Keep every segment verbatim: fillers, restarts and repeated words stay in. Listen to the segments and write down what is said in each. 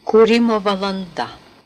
Kūrimo valanda.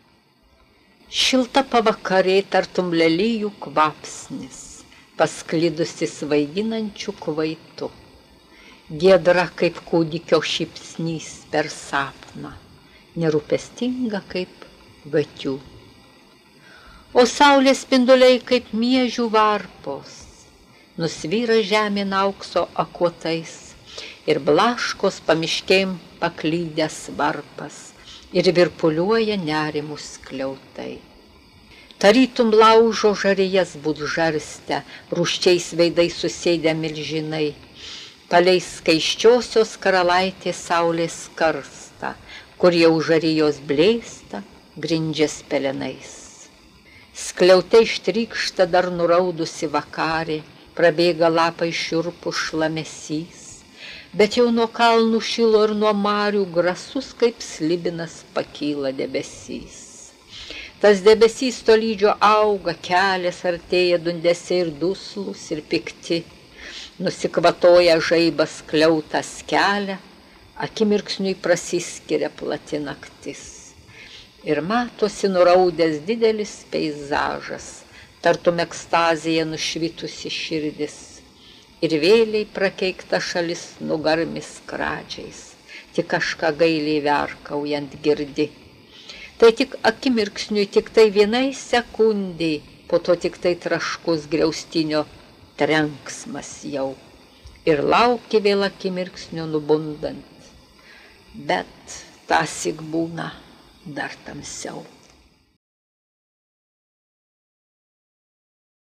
Šilta pavakarė tartum lelijų kvapsnis, pasklidusi svaiginančių kvaitų. Giedra kaip kūdikio šypsnys per sapną, nerūpestinga kaip vatiu. O saulės spinduliai kaip miežių varpos, nusvyra žemėn aukso akuotais ir blaškos pamiškėm paklydęs varpas ir virpuliuoja nerimų skliautai. Tarytum laužo žarijas būt žarstę, rūščiais veidais susėdę milžinai, palei skaiščiosios karalaitės saulės karstą, kur jau žarijos blėsta, grindžias pelenais. Skliautai štrykšta dar nuraudusi vakarė, prabėga lapai šiurpų šlamesys, bet jau nuo kalnų šilo ir nuo marių grasus kaip slibinas pakyla debesys. Tas debesys tolydžio auga, kelias artėja dundesiai ir duslus ir pikti, nusikvatoja žaibas skliautas kelią, akimirksniui prasiskiria plati naktis. Ir matosi nuraudęs didelis peizažas, tartum ekstazija nušvitusi širdis, ir vėliai prakeikta šalis nugarmis skradžiais, tik kažką gailiai verkaujant girdi. Tai tik akimirksniui, tik tai vienai sekundai, po to tik tai traškus griaustinio trenksmas jau. Ir lauki vėl akimirksnio nubundant, bet tąsyk būna dar tamsiau.